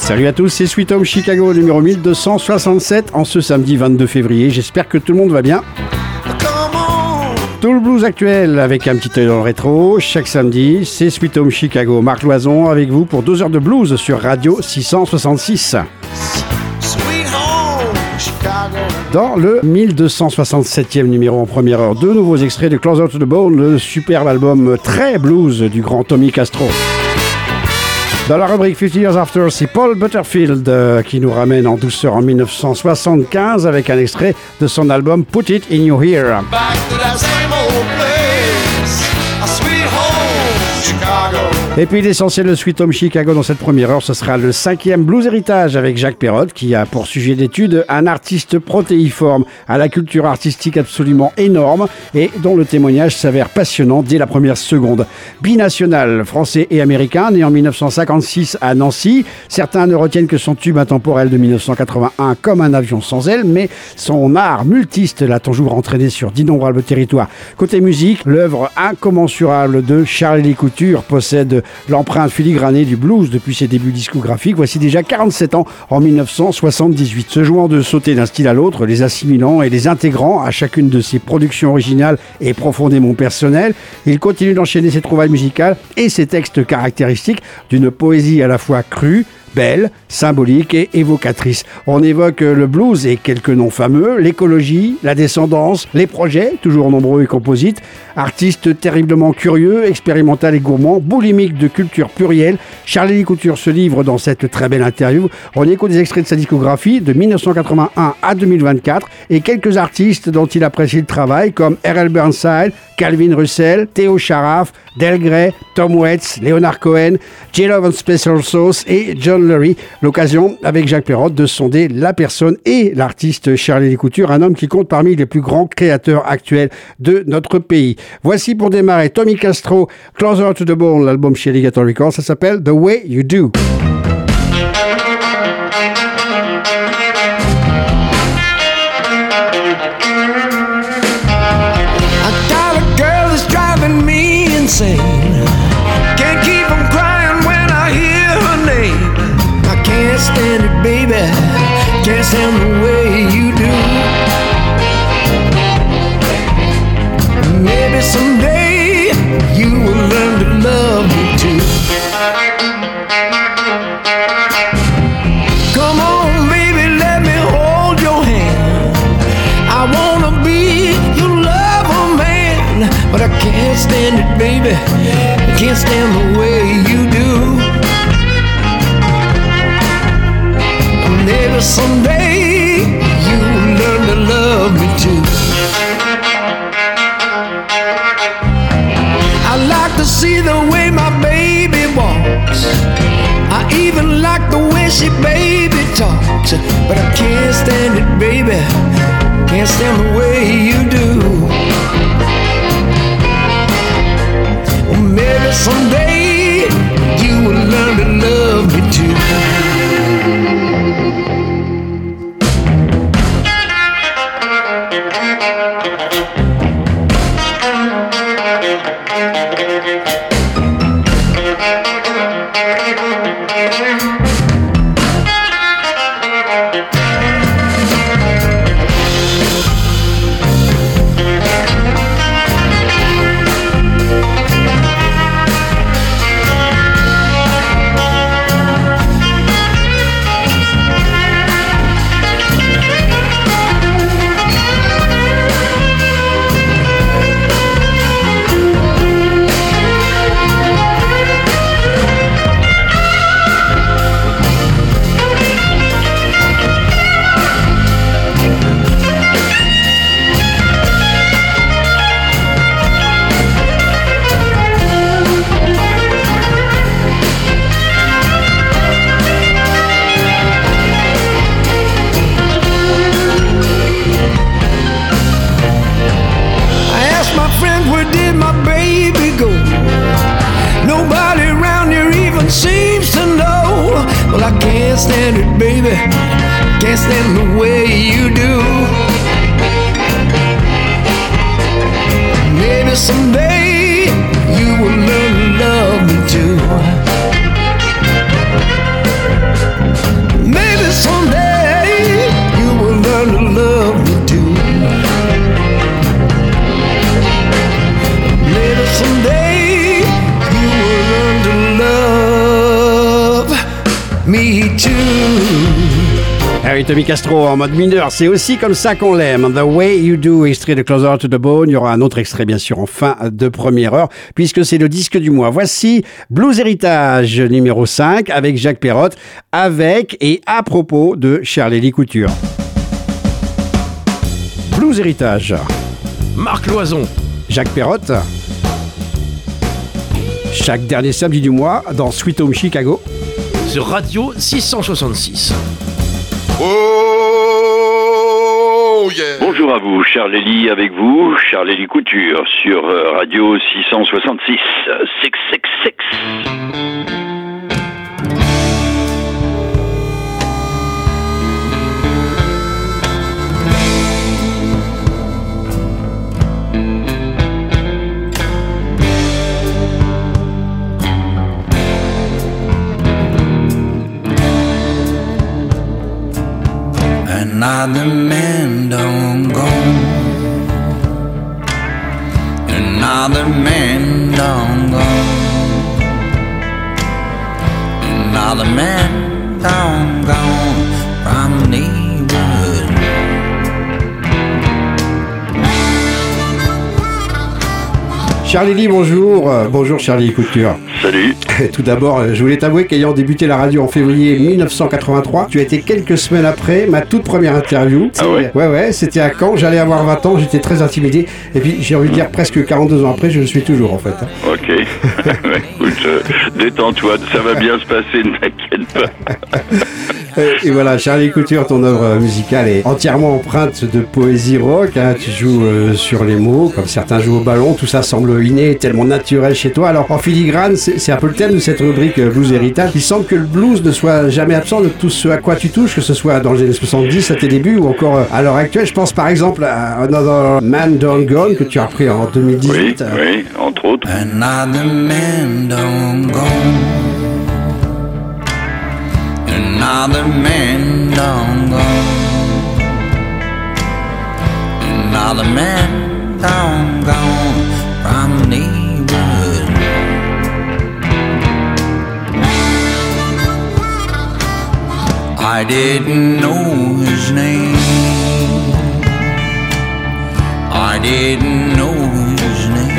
Salut à tous, c'est Sweet Home Chicago numéro 1267 en ce samedi 22 février. J'espère que tout le monde va bien. Tout le blues actuel avec un petit œil dans le rétro. Chaque samedi, c'est Sweet Home Chicago. Marc Loison avec vous pour 2 heures de blues sur Radio 666. Dans le 1267e numéro en première heure, 2 nouveaux extraits de Closer to the Bone, le superbe album très blues du grand Tommy Castro. Dans la rubrique 50 Years After, c'est Paul Butterfield qui nous ramène en douceur en 1975 avec un extrait de son album Put It In Your Ear. Et puis l'essentiel de Sweet Home Chicago dans cette première heure, ce sera le 5e Blues Héritage avec Jacques Perrotte qui a pour sujet d'étude un artiste protéiforme à la culture artistique absolument énorme et dont le témoignage s'avère passionnant dès la première seconde. Binational, français et américain, né en 1956 à Nancy. Certains ne retiennent que son tube intemporel de 1981 comme un avion sans aile, mais son art multiste l'a toujours entraîné sur d'innombrables territoires. Côté musique, l'œuvre incommensurable de Charlie Couture possède l'empreinte filigranée du blues depuis ses débuts discographiques. Voici déjà 47 ans en 1978. Se jouant de sauter d'un style à l'autre, les assimilant et les intégrant à chacune de ses productions originales et profondément personnelles, il continue d'enchaîner ses trouvailles musicales et ses textes caractéristiques d'une poésie à la fois crue, belle, symbolique et évocatrice. On évoque le blues et quelques noms fameux, l'écologie, la descendance, les projets, toujours nombreux et composites, artiste terriblement curieux, expérimental et gourmand, boulimique de culture plurielle. Charlie Couture se livre dans cette très belle interview. On écoute des extraits de sa discographie de 1981 à 2024 et quelques artistes dont il apprécie le travail comme R.L. Burnside, Calvin Russell, Theo Sharaf, Del Grey, Tom Waits, Leonard Cohen, J-Love and Special Sauce et John Lurie. L'occasion, avec Jacques Perrotte, de sonder la personne et l'artiste Charlie Couture, un homme qui compte parmi les plus grands créateurs actuels de notre pays. Voici pour démarrer Tommy Castro, Closer to the Bone, l'album chez Alligator Records, ça s'appelle The Way You Do. Can't keep from crying when I hear her name. I can't stand it, baby. Can't stand the way you do. Maybe someday you will learn to love me too. Come on, baby, let me hold your hand. I wanna be your lover, man, but I can't stand it, baby. I can't stand the way you do. Maybe someday you will learn to love me too. I like to see the way my baby walks. I even like the way she baby talks. But I can't stand it, baby. Can't stand the way you do. Maybe someday you will learn to love me too. Can't stand the way you do. Maybe someday you will learn to love me too. Tommy Castro en mode mineur, c'est aussi comme ça qu'on l'aime. The Way You Do, extrait de Closer to the Bone. Il y aura un autre extrait bien sûr en fin de première heure, puisque c'est le disque du mois. Voici Blues Héritage numéro 5 avec Jacques Perrotte, avec et à propos de Charlélie Couture. Blues Héritage. Marc Loison. Jacques Perrotte. Chaque dernier samedi du mois dans Sweet Home Chicago. Sur Radio 666. Oh yeah. Bonjour à vous, Charlélie avec vous, Charlélie Couture sur Radio 666. 666. Another man done gone. Another man done gone. Another man done gone from the neighborhood. Charlélie, bonjour. Bonjour Charlélie Couture. Salut. Tout d'abord, je voulais t'avouer qu'ayant débuté la radio en février 1983, tu as été quelques semaines après ma toute première interview. Ah ouais? Ouais, c'était à Caen, j'allais avoir 20 ans, j'étais très intimidé. Et puis j'ai envie de dire presque 42 ans après, je le suis toujours en fait. Ok. Écoute, détends-toi, ça va bien se passer, ne t'inquiète pas. Et voilà, Charlélie Couture, ton œuvre musicale est entièrement empreinte de poésie rock. Hein. Tu joues sur les mots, comme certains jouent au ballon. Tout ça semble inné, tellement naturel chez toi. Alors, en filigrane, c'est un peu le thème de cette rubrique Blues Héritage. Il semble que le blues ne soit jamais absent de tout ce à quoi tu touches, que ce soit dans les années 70, à tes débuts, ou encore à l'heure actuelle. Je pense par exemple à Another Man Done Gone, que tu as repris en 2018. Oui, entre autres. Another man done gone. Another man done gone. Another man done gone from the neighborhood. I didn't know his name. I didn't know his name.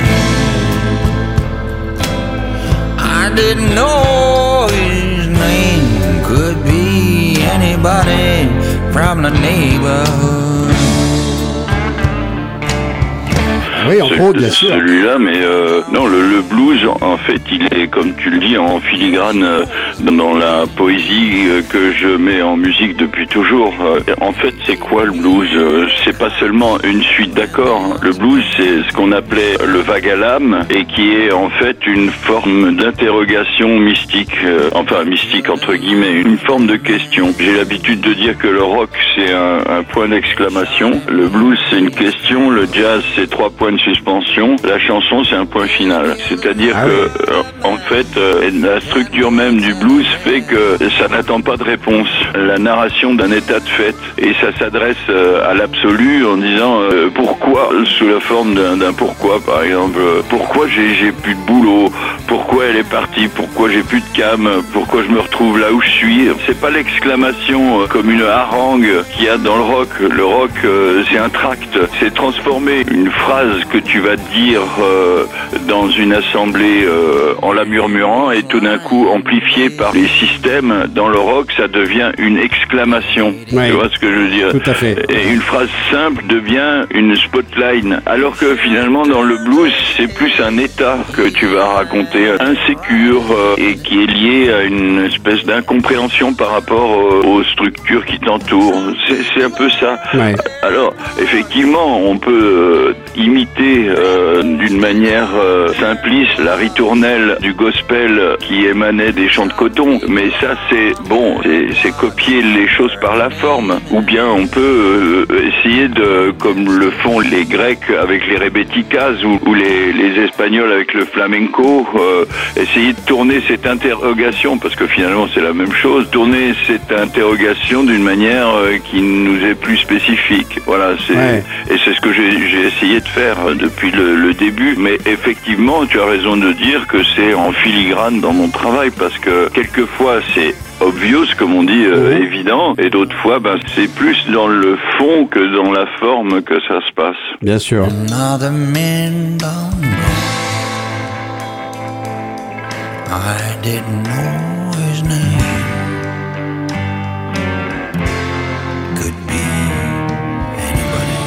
I didn't know his name. Could be anybody from the neighborhood. Oui, entre autres, bien sûr. Celui-là, mais non, le blues, en fait, il est, comme tu le dis, en filigrane dans la poésie que je mets en musique depuis toujours. En fait, c'est quoi le blues? C'est pas seulement une suite d'accords. Le blues, c'est ce qu'on appelait le vague à l'âme et qui est en fait une forme d'interrogation mystique, enfin mystique entre guillemets, une forme de question. J'ai l'habitude de dire que le rock, c'est un point d'exclamation, le blues, c'est une question, le jazz, c'est 3 points de suspension, la chanson c'est un point final. C'est-à-dire que en fait la structure même du blues fait que ça n'attend pas de réponse. La narration d'un état de fait et ça s'adresse à l'absolu en disant pourquoi, sous la forme d'un pourquoi par exemple, pourquoi j'ai plus de boulot, pourquoi elle est partie, pourquoi j'ai plus de cam, pourquoi je me retrouve là où je suis. C'est pas l'exclamation comme une harangue qu'il y a dans le rock. Le rock c'est un tract, c'est transformer une phrase que tu vas dire dans une assemblée en la murmurant et tout d'un coup amplifié par les systèmes. Dans le rock, ça devient une exclamation. Ouais. Tu vois ce que je veux dire? Tout à fait. Et une phrase simple devient une spotline. Alors que finalement, dans le blues, c'est plus un état que tu vas raconter, insécure et qui est lié à une espèce d'incompréhension par rapport aux structures qui t'entourent. C'est un peu ça. Ouais. Alors, effectivement, on peut imiter d'une manière simpliste la ritournelle du gospel qui émanait des champs de coton, mais ça c'est bon, c'est copier les choses par la forme. Ou bien on peut essayer de, comme le font les Grecs avec les rebéticas ou les Espagnols avec le flamenco, essayer de tourner cette interrogation, parce que finalement c'est la même chose, tourner cette interrogation d'une manière qui nous est plus spécifique. Voilà, et c'est ce que j'ai essayé de faire depuis le début, mais effectivement tu as raison de dire que c'est en filigrane dans mon travail, parce que quelquefois c'est obvious, comme on dit, évident. Et d'autres fois, c'est plus dans le fond que dans la forme que ça se passe. Bien sûr. Another man gone wrong. I didn't know his name. Could be anybody.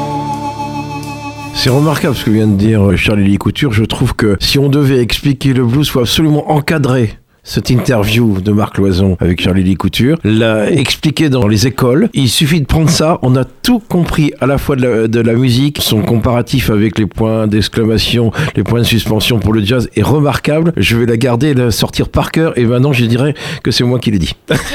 C'est remarquable ce que vient de dire Charlie Couture. Je trouve que si on devait expliquer le blues, il faut absolument encadrer cette interview de Marc Loison avec Charlie Couture, l'a expliqué dans les écoles. Il suffit de prendre ça, on a tout compris, à la fois de la musique, son comparatif avec les points d'exclamation, les points de suspension pour le jazz est remarquable. Je vais la garder et la sortir par cœur, et maintenant je dirais que c'est moi qui l'ai dit.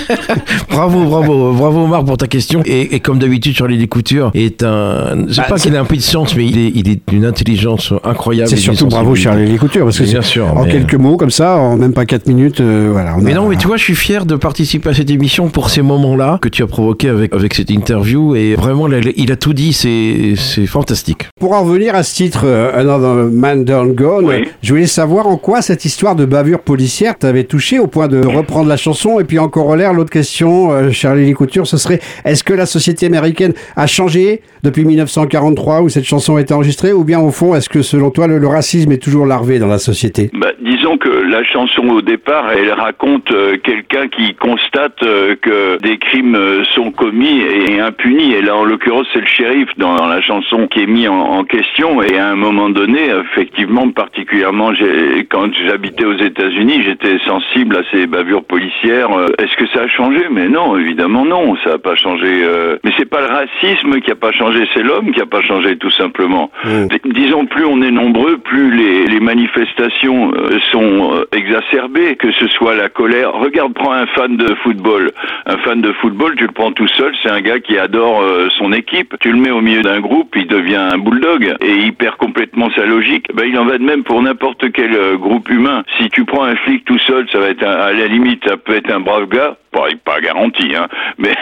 Bravo Marc pour ta question. Et comme d'habitude, Charlie Couture est c'est pas qu'il est un peu de science, mais il est d'une intelligence incroyable. C'est surtout bravo Charlie Couture, parce que bien sûr, en quelques mots comme ça, en même pas 4 minutes, voilà. Mais tu vois, je suis fier de participer à cette émission pour ces moments-là que tu as provoqués avec cette interview, et vraiment, il a tout dit, c'est fantastique. Pour en revenir à ce titre, Another Man Done Gone, oui. Je voulais savoir en quoi cette histoire de bavure policière t'avait touché au point de reprendre la chanson. Et puis en corollaire, l'autre question, Charlie Couture, ce serait, est-ce que la société américaine a changé depuis 1943 où cette chanson a été enregistrée, ou bien au fond, est-ce que selon toi, le racisme est toujours larvé dans la société? Disons que la chanson au départ, elle raconte quelqu'un qui constate que des crimes sont commis et impunis. Et là, en l'occurrence, c'est le shérif dans la chanson qui est mis en question. Et à un moment donné, effectivement, particulièrement, quand j'habitais aux États-Unis, j'étais sensible à ces bavures policières. Est-ce que ça a changé? Mais non, évidemment non, ça n'a pas changé. Mais c'est pas le racisme qui a pas changé, c'est l'homme qui a pas changé, tout simplement. Disons, plus on est nombreux, plus les manifestations sont exacerbées, que ce soit la colère. Regarde, prends un fan de football. Un fan de football, tu le prends tout seul, c'est un gars qui adore son équipe. Tu le mets au milieu d'un groupe, il devient un bulldog et il perd complètement sa logique. Il en va de même pour n'importe quel groupe humain. Si tu prends un flic tout seul, ça va être à la limite, ça peut être un brave gars. Pas garanti, hein, mais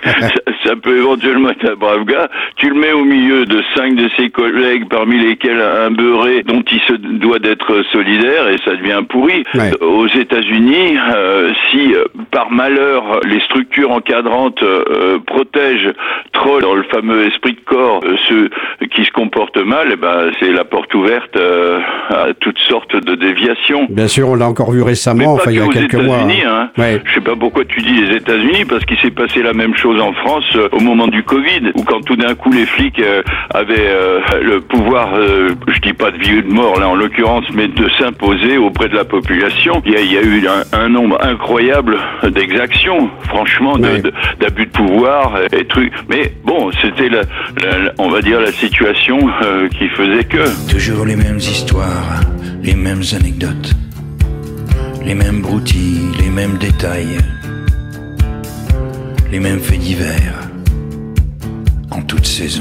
ça peut éventuellement être un brave gars. Tu le mets au milieu de 5 de ses collègues, parmi lesquels un beurré dont il se doit d'être solidaire, et ça devient pourri. Ouais. Aux États-Unis, si par malheur les structures encadrantes protègent trop dans le fameux esprit de corps ceux qui se comportent mal, c'est la porte ouverte à toutes sortes de déviations. Bien sûr, on l'a encore vu récemment, il y a quelques mois. Hein. Ouais. Je sais pas pourquoi tu dis les États-Unis, parce qu'il s'est passé la même chose en France au moment du Covid, où quand tout d'un coup les flics avaient le pouvoir, je dis pas de vie ou de mort là en l'occurrence, mais de s'imposer auprès de la population. Il y a eu un nombre incroyable d'exactions, franchement, d'abus de pouvoir et trucs. Mais bon, c'était on va dire la situation qui faisait que. Toujours les mêmes histoires, les mêmes anecdotes, les mêmes broutilles, les mêmes détails, les mêmes faits divers, en toute saison.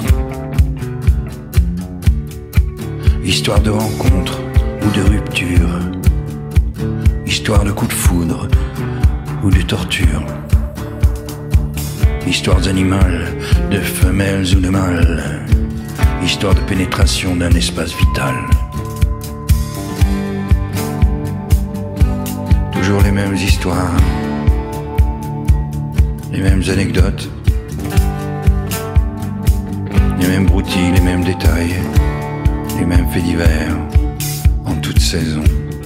Histoire de rencontre ou de rupture, histoire de coup de foudre ou de torture, histoires animales, de femelles ou de mâles, histoire de pénétration d'un espace vital. Toujours les mêmes histoires, les mêmes anecdotes, les mêmes broutilles, les mêmes détails, les mêmes faits divers, en toute saison.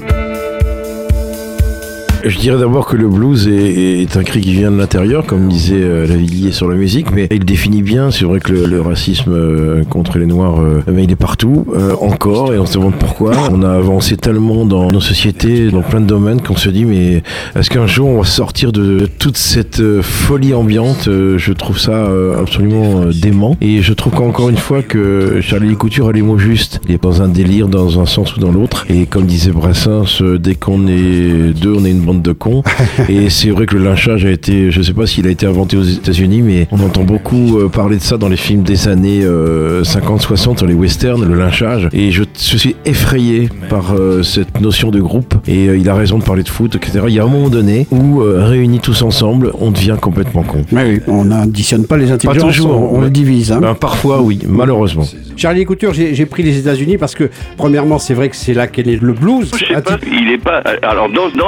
Je dirais d'abord que le blues est un cri qui vient de l'intérieur, comme disait Lavilliers sur la musique, mais il définit bien. C'est vrai que le racisme contre les Noirs, il est partout, encore, et on se demande pourquoi. On a avancé tellement dans nos sociétés, dans plein de domaines, qu'on se dit, mais est-ce qu'un jour on va sortir de toute cette folie ambiante? Je trouve ça absolument dément, et je trouve qu'encore une fois que Charlie Couture a les mots justes. Il est dans un délire, dans un sens ou dans l'autre, et comme disait Brassens, dès qu'on est deux, on est une bande de cons. Et c'est vrai que le lynchage a été, je sais pas s'il a été inventé aux États-Unis, mais on entend beaucoup parler de ça dans les films des années 50-60, dans les westerns, le lynchage. Et je suis effrayé par cette notion de groupe. Et il a raison de parler de foot, etc. Il y a un moment donné où, réunis tous ensemble, on devient complètement con. Oui, on n'additionne pas les intelligences, pas toujours, on le divise. Hein. Parfois, oui, malheureusement. Charlie Couture, j'ai pris les États-Unis parce que, premièrement, c'est vrai que c'est là qu'est né le blues. Je sais pas, il est pas. Alors, dans cette forme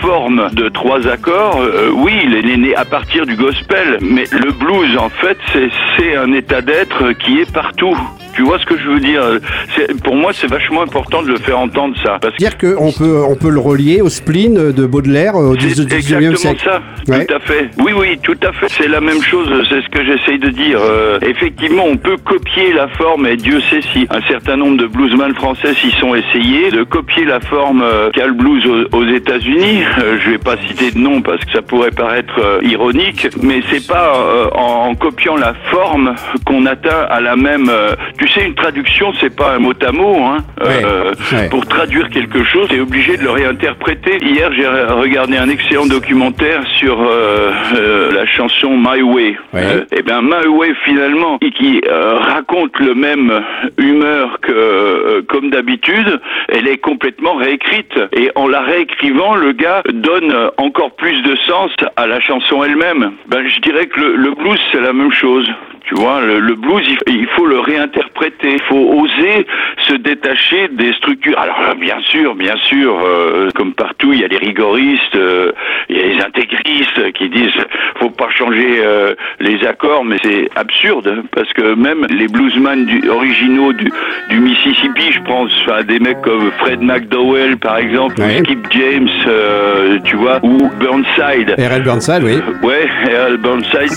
forme de 3 accords, oui, il est né à partir du gospel, mais le blues, en fait, c'est un état d'être qui est partout. Tu vois ce que je veux dire? Pour moi, c'est vachement important de le faire entendre, ça. Parce Dire qu'on peut le relier au spleen de Baudelaire au 19e siècle. Exactement ça, ouais. Tout à fait. Oui, tout à fait. C'est la même chose, c'est ce que j'essaye de dire. Effectivement, on peut copier la forme, et Dieu sait si un certain nombre de bluesmen français s'y sont essayés, de copier la forme qu'a le blues aux États-Unis. Je vais pas citer de nom parce que ça pourrait paraître ironique, mais c'est pas en copiant la forme qu'on atteint à la même... tu sais, une traduction, c'est pas un mot à mot, hein. Ouais. Pour traduire quelque chose, t'es obligé de le réinterpréter. Hier, j'ai regardé un excellent documentaire sur la chanson My Way. Ouais. Et ben My Way, finalement, qui raconte le même humeur que comme d'habitude, elle est complètement réécrite. Et en la réécrivant, le gars donne encore plus de sens à la chanson elle-même. Ben, je dirais que le blues, c'est la même chose. Tu vois, le blues, il faut le réinterpréter. Il faut oser se détacher des structures. Alors là, bien sûr, comme partout, il y a les rigoristes, il y a les intégristes qui disent faut pas changer les accords, mais c'est absurde parce que même les bluesmen originaux du Mississippi, je pense à des mecs comme Fred McDowell par exemple, ou Skip James, tu vois, ou Burnside. R.L. Burnside, oui. Ouais, R.L. Burnside.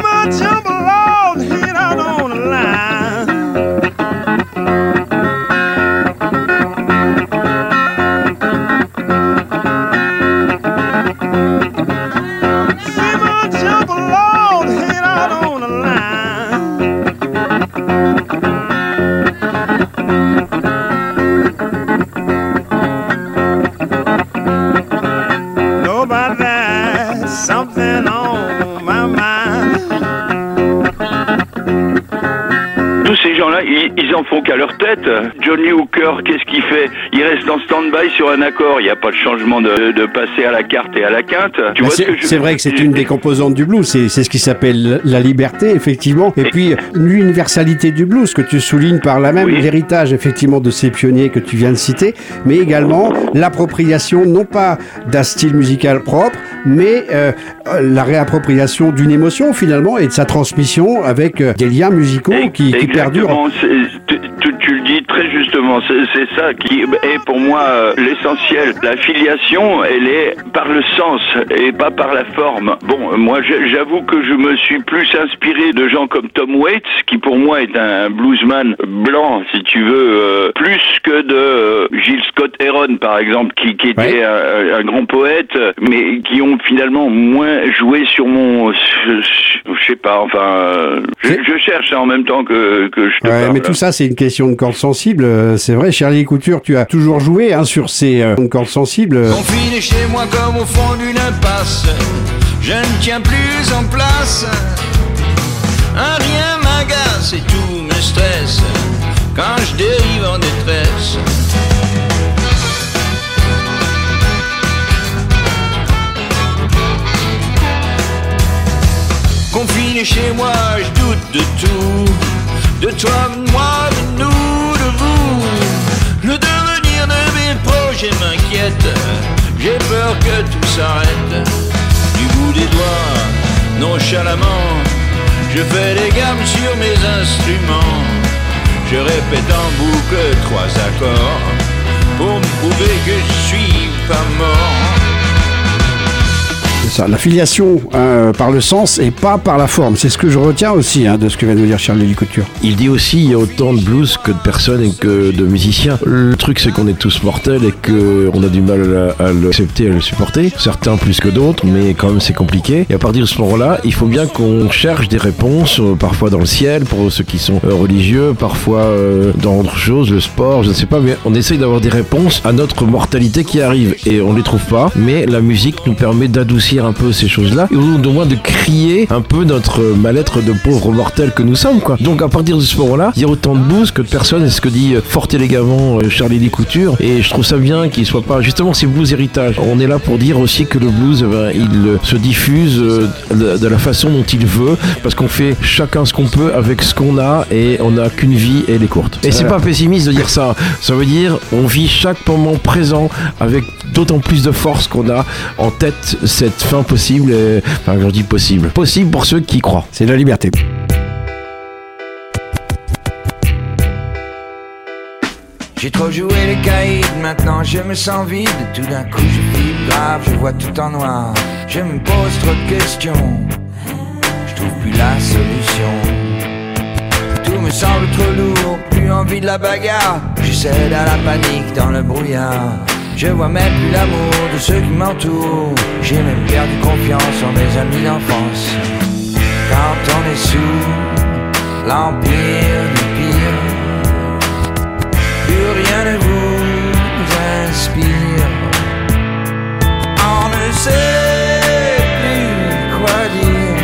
Hit out on the line. See my jump along, hit out on the line. Nobody has something on my mind. Tous ces gens-là, ils en font qu'à leur tête. Johnny Hooker, qu'est-ce qu'il fait? Il reste en stand-by sur un accord. Il n'y a pas de changement de passer à la carte et à la quinte. Tu vois c'est vrai que c'est une des composantes du blues. C'est ce qui s'appelle la liberté, effectivement. Et puis, l'universalité du blues que tu soulignes par là même, l'héritage, effectivement, de ces pionniers que tu viens de citer, mais également l'appropriation, non pas d'un style musical propre, mais la réappropriation d'une émotion, finalement, et de sa transmission avec des liens musicaux qui perdurent. Tu le dis très justement, c'est ça qui est pour moi l'essentiel. La filiation, elle est par le sens et pas par la forme. Bon, moi j'avoue que je me suis plus inspiré de gens comme Tom Waits, qui pour moi est un bluesman blanc, si tu veux, plus que de Gil Scott-Heron par exemple, qui était un grand poète, mais qui ont finalement moins joué sur mon... Je sais pas, enfin... Je cherche en même temps que je te parle. Mais tout ça, c'est une question de cordes sensibles. C'est vrai, Charlie Couture, tu as toujours joué sur ces cordes sensibles. Confiné chez moi comme au fond d'une impasse, je ne tiens plus en place. Un rien m'agace et tout me stresse quand je dérive en détresse. Confiné chez moi, je doute de tout, de toi, de moi, de nous, de vous. Le devenir de mes projets m'inquiète, j'ai peur que tout s'arrête. Du bout des doigts, nonchalamment, je fais des gammes sur mes instruments. Je répète en boucle 3 accords pour me prouver que je suis pas mort. Ça, la filiation par le sens et pas par la forme. C'est ce que je retiens aussi de ce que vient de dire Charlie Couture. Il dit aussi il y a autant de blues que de personnes et que de musiciens. Le truc, c'est qu'on est tous mortels et qu'on a du mal à l'accepter, à le supporter. Certains plus que d'autres, mais quand même c'est compliqué. Et à partir de ce moment-là, il faut bien qu'on cherche des réponses, parfois dans le ciel, pour ceux qui sont religieux, parfois dans autre chose, le sport, je ne sais pas, mais on essaye d'avoir des réponses à notre mortalité qui arrive. Et on les trouve pas, mais la musique nous permet d'adoucir un peu ces choses-là, ou au moins de crier un peu notre mal-être de pauvres mortels que nous sommes, quoi. Donc à partir de ce moment-là, il y a autant de blues que de personnes, et ce que dit fort élégamment Charlie Couture, et je trouve ça bien qu'il soit pas justement ces blues héritages. On est là pour dire aussi que le blues, il se diffuse de la façon dont il veut, parce qu'on fait chacun ce qu'on peut avec ce qu'on a, et on n'a qu'une vie et elle est courte. Et c'est pas pessimiste de dire ça. Ça veut dire on vit chaque moment présent avec d'autant plus de force qu'on a en tête cette fin possible. Enfin, je dis possible pour ceux qui y croient. C'est la liberté. J'ai trop joué les caïds, maintenant je me sens vide. Tout d'un coup je file grave, je vois tout en noir. Je me pose trop de questions, je trouve plus la solution. Tout me semble trop lourd, plus envie de la bagarre. Je cède à la panique dans le brouillard. Je vois même plus l'amour de ceux qui m'entourent. J'ai même perdu confiance en mes amis d'enfance. Quand on est sous l'empire du pire, plus rien ne vous inspire. On ne sait plus quoi dire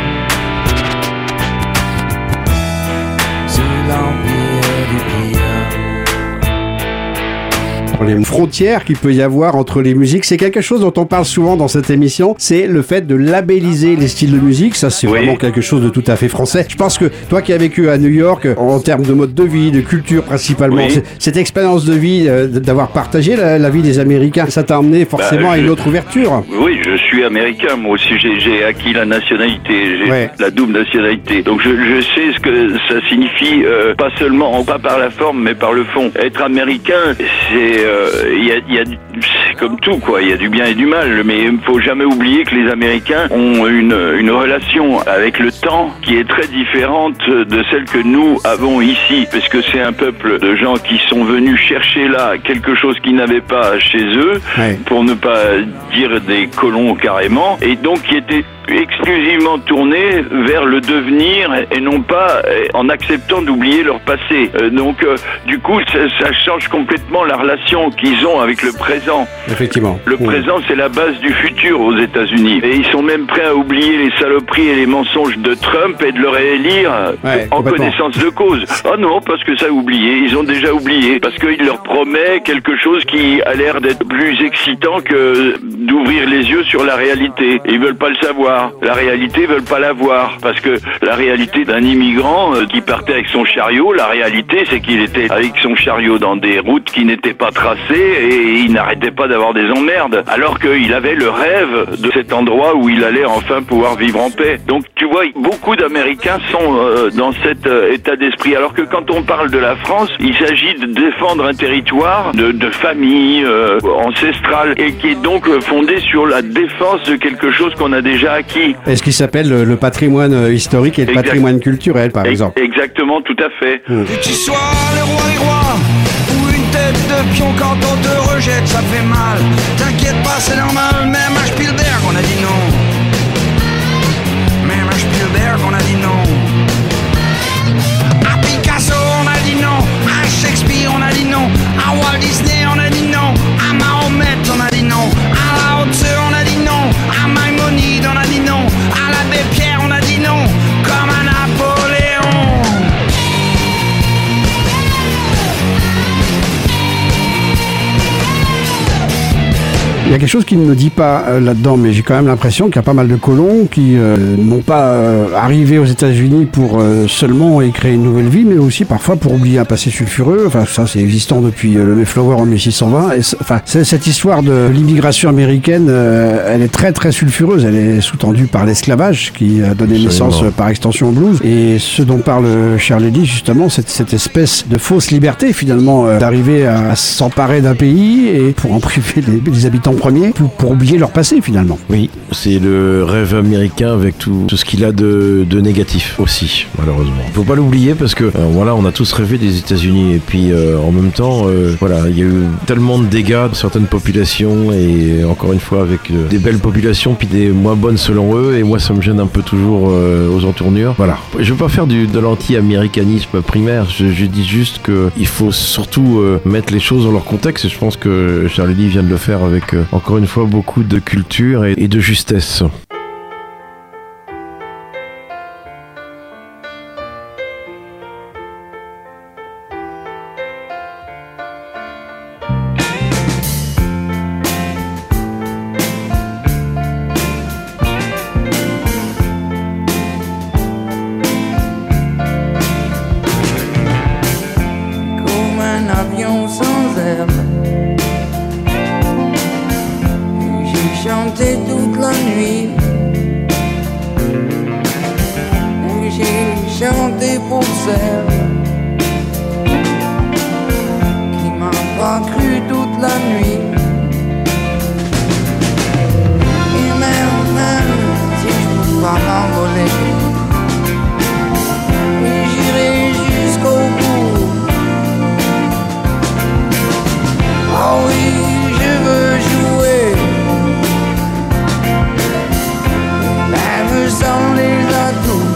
sous l'empire du pire. Les frontières qu'il peut y avoir entre les musiques, c'est quelque chose dont on parle souvent dans cette émission, c'est le fait de labelliser les styles de musique. Ça, c'est vraiment quelque chose de tout à fait français. Je pense que toi qui as vécu à New York, en termes de mode de vie, de culture principalement, cette expérience de vie, d'avoir partagé la vie des Américains, ça t'a emmené forcément à une autre ouverture. Oui, je suis américain, moi aussi j'ai acquis la nationalité, j'ai la double nationalité. Donc je sais ce que ça signifie, pas seulement, pas par la forme, mais par le fond. Être américain, c'est c'est comme tout, quoi. Il y a du bien et du mal, mais il ne faut jamais oublier que les Américains ont une relation avec le temps qui est très différente de celle que nous avons ici, parce que c'est un peuple de gens qui sont venus chercher là quelque chose qu'ils n'avaient pas chez eux, pour ne pas dire des colons carrément, et donc qui étaient exclusivement tournés vers le devenir et non pas en acceptant d'oublier leur passé. Donc du coup ça change complètement la relation qu'ils ont avec le présent. Effectivement. Le présent, c'est la base du futur aux États-Unis. Et ils sont même prêts à oublier les saloperies et les mensonges de Trump et de le réélire en connaissance de cause. Ah non, parce que ça a oublié. Ils ont déjà oublié. Parce qu'il leur promet quelque chose qui a l'air d'être plus excitant que d'ouvrir les yeux sur la réalité. Et ils veulent pas le savoir. La réalité, ils veulent pas la voir. Parce que la réalité d'un immigrant qui partait avec son chariot, la réalité, c'est qu'il était avec son chariot dans des routes qui n'étaient pas tracées et il n'arrêtait pas d'avoir des emmerdes. Alors qu'il avait le rêve de cet endroit où il allait enfin pouvoir vivre en paix. Donc tu vois, beaucoup d'Américains sont dans cet état d'esprit. Alors que quand on parle de la France, il s'agit de défendre un territoire de famille ancestrale et qui est donc fondé sur la défense de quelque chose qu'on a déjà acquis. Est-ce qu'il s'appelle le patrimoine historique et le patrimoine culturel, par exemple? Exactement, tout à fait. Que tu sois le roi des rois ou une tête de pion, quand on te rejette, ça fait mal. T'inquiète pas, c'est normal, même à Spielberg, on a dit non. Même à Spielberg, on a dit non. À Picasso, on a dit non. À Shakespeare, on a dit non. À Walt Disney, on a dit non. À Mahomet, on a dit non. À Lao Tse, on a dit non. À Maïmonide, on a dit non. À l'abbé Pierre, on a dit non. Comme à Napoléon. Il y a quelque chose qui ne me dit pas là-dedans, mais j'ai quand même l'impression qu'il y a pas mal de colons qui n'ont pas arrivé aux États-Unis pour seulement y créer une nouvelle vie, mais aussi parfois pour oublier un passé sulfureux. Enfin, ça, c'est existant depuis le Mayflower en 1620. Et cette histoire de l'immigration américaine, elle est très très sulfureuse. Elle est sous-tendue par l'esclavage qui a donné naissance par extension au blues. Et ce dont parle Charles Eddy, justement, cette espèce de fausse liberté, finalement, d'arriver à s'emparer d'un pays et pour en priver les habitants premiers, pour oublier leur passé, finalement. Oui, c'est le rêve américain avec tout ce qu'il a de négatif aussi, malheureusement. Il faut pas l'oublier parce que voilà, on a tous rêvé des États-Unis et puis en même temps, voilà, il y a eu tellement de dégâts de certaines populations et encore une fois avec des belles populations puis des moins bonnes selon eux, et moi ça me gêne un peu toujours aux entournures. Voilà, je veux pas faire de l'anti-américanisme primaire, je dis juste que il faut surtout mettre les choses dans leur contexte, et je pense que Charles Eddy vient de le faire avec encore une fois beaucoup de culture et de justesse. Comme un avion sans aile, chanté toute la nuit. Et j'ai chanté pour celle qui m'a pas cru toute la nuit. Et même si je peux pas m'envoler, j'irai jusqu'au bout. Oh oui, je veux jouer, même sans les atouts.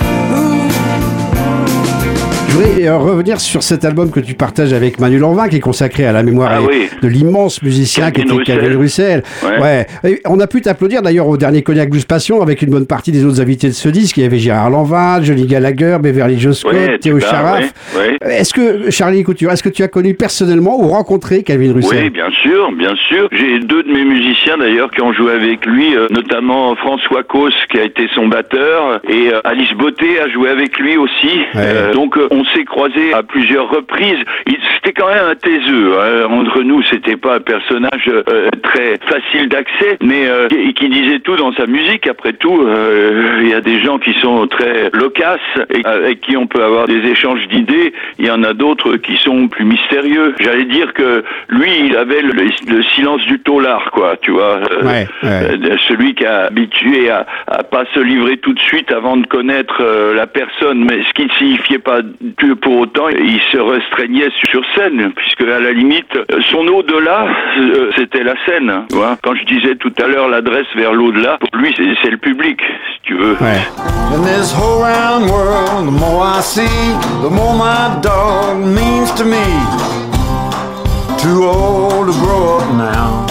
Je voudrais revenir sur cet album que tu partages avec Manu Lanvin, qui est consacré à la mémoire de l'immense musicien qui était Calvin Russell. Ouais. Et on a pu t'applaudir d'ailleurs au dernier Cognac Blues Passion avec une bonne partie des autres invités de ce disque. Il y avait Gérard Lanvin, Johnny Gallagher, Beverly Joe Scott, Théo Charaf. Est-ce que, Charlie Couture, est-ce que tu as connu personnellement ou rencontré Calvin Russell? Oui, bien sûr, bien sûr. J'ai deux de mes musiciens d'ailleurs qui ont joué avec lui, notamment François Cos qui a été son batteur et Alice Beauté a joué avec lui aussi. Donc on s'est croisés à plusieurs reprises. C'était quand même un taiseux. Entre nous, c'était pas un personnage très facile d'accès, mais qui disait tout dans sa musique. Après tout, il y a des gens qui sont très loquaces et avec qui on peut avoir des échanges d'idées. Il y en a d'autres qui sont plus mystérieux. J'allais dire que lui, il avait le silence du taulard, quoi, tu vois. Celui qui a habitué à pas se livrer tout de suite avant de connaître la personne, mais ce qui ne signifiait pas que pour autant il se restreignait sur scène, puisque à la limite son au-delà c'était la scène, tu vois. Quand je disais tout à l'heure l'adresse vers l'au-delà, pour lui c'est le public, si tu veux. In this whole round world, the more I see, the more my dog means to me. Too old to grow up now.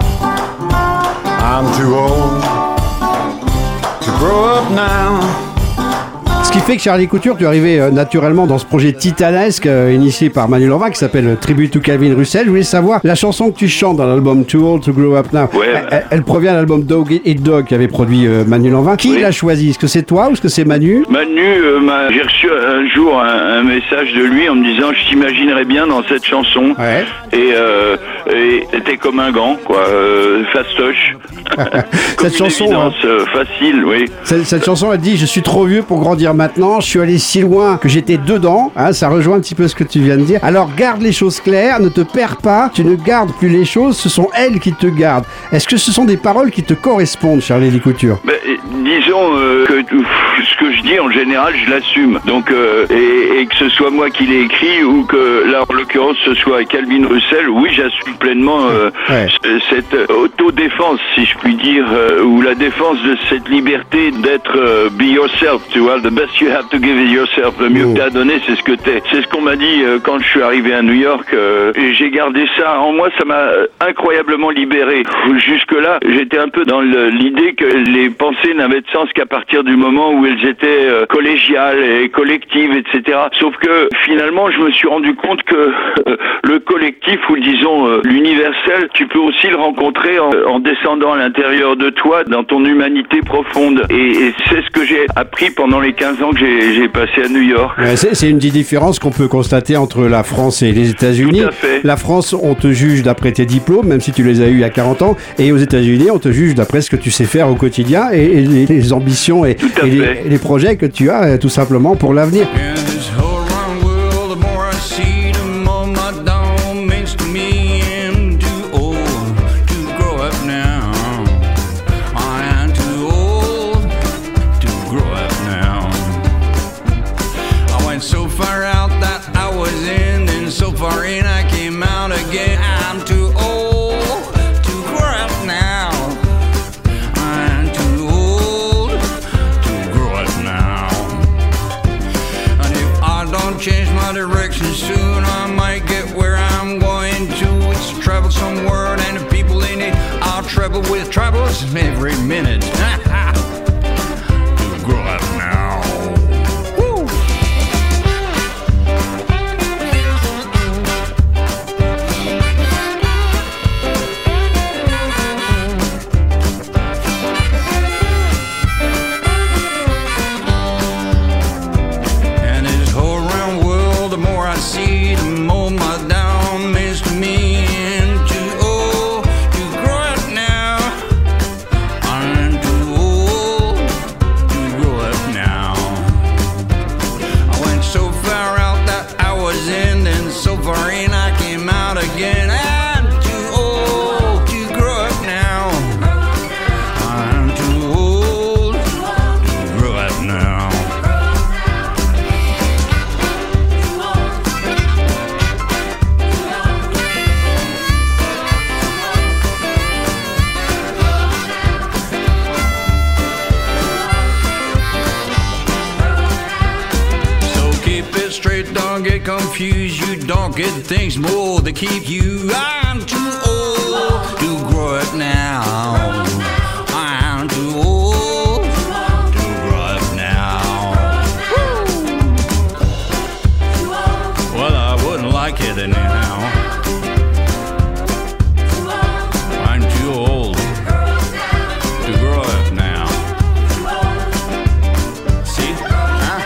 I'm too old to grow up now. Ce qui fait que Charlie Couture, tu es arrivé naturellement dans ce projet titanesque initié par Manu Lanvin qui s'appelle Tribute to Calvin Russell. Je voulais savoir, la chanson que tu chantes dans l'album Too Old to Grow Up Now, elle provient de l'album Dog Eat Dog qu'avait produit Manu Lanvin. Qui l'a choisi? Est-ce que c'est toi ou est-ce que c'est Manu? Manu, j'ai reçu un jour un message de lui en me disant je t'imaginerais bien dans cette chanson. Et t'es comme un gant, quoi, fastoche. Cette chanson facile, oui. Cette chanson, elle dit je suis trop vieux pour grandir maintenant, je suis allé si loin que j'étais dedans, ça rejoint un petit peu ce que tu viens de dire. Alors garde les choses claires, ne te perds pas, tu ne gardes plus les choses, ce sont elles qui te gardent. Est-ce que ce sont des paroles qui te correspondent, Charlie Couture? Disons que ce que je dis en général je l'assume, donc et que ce soit moi qui l'ai écrit ou que là en l'occurrence ce soit Calvin Russell, oui j'assume pleinement cette autodéfense, si je puis dire, ou la défense de cette liberté d'être be yourself, tu vois, the best you have to give is yourself, le mieux que t'as à donner c'est ce que t'es. C'est ce qu'on m'a dit quand je suis arrivé à New York, et j'ai gardé ça en moi, ça m'a incroyablement libéré. Jusque là j'étais un peu dans l'idée que les pensées n'avaient de sens qu'à partir du moment où elles étaient collégiales et collectives, etc. Sauf que finalement je me suis rendu compte que le collectif, ou disons l'universel, tu peux aussi le rencontrer en descendant à l'intérieur de toi, dans ton humanité profonde. Et c'est ce que j'ai appris pendant les 15 ans que j'ai passé à New York. C'est une différence qu'on peut constater entre la France et les États-Unis. Tout à fait. La France, on te juge d'après tes diplômes, même si tu les as eus il y a 40 ans, et aux États-Unis, on te juge d'après ce que tu sais faire au quotidien et les ambitions et les projets que tu as tout simplement pour l'avenir. Change my direction soon, I might get where I'm going to. It's a troublesome world and the people in it, I'll trouble with troubles every minute. To grow up now. Woo! again. I'm too old to grow up now. I'm too old to grow up now. Straight, don't get confused. You don't get things more to keep you. I'm too old to grow up now. I'm too old to grow up now. Well, I wouldn't like it anyhow. I'm too old to grow up now. See? Huh?